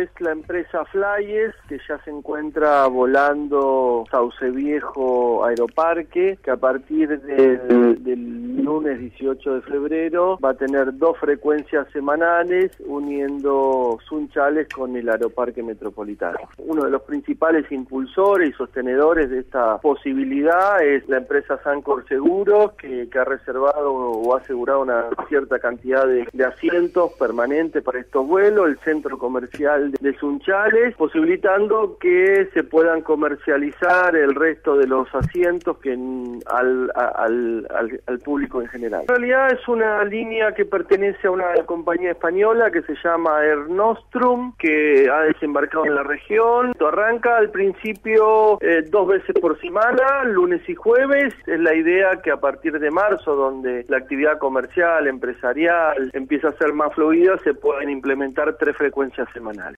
es la empresa Flyes, que ya se encuentra volando Sauce Viejo Aeroparque, que a partir del lunes 18 de febrero va a tener 2 frecuencias semanales uniendo Sunchales con el Aeroparque Metropolitano. Uno de los principales impulsores y sostenedores de esta posibilidad es la empresa Sancor Seguros, que ha reservado o ha asegurado una cierta cantidad de asientos permanentes para estos vuelos, el centro comercial de Sunchales, posibilitando que se puedan comercializar el resto de los asientos al público en general. En realidad es una línea que pertenece a una compañía española que se llama Air Nostrum, que ha desembarcado en la región. Arranca al principio 2 veces por semana, lunes y jueves. Es la idea que a partir de marzo, donde la actividad comercial, empresarial empieza a ser más fluida, se pueden implementar 3 frecuencias semanales.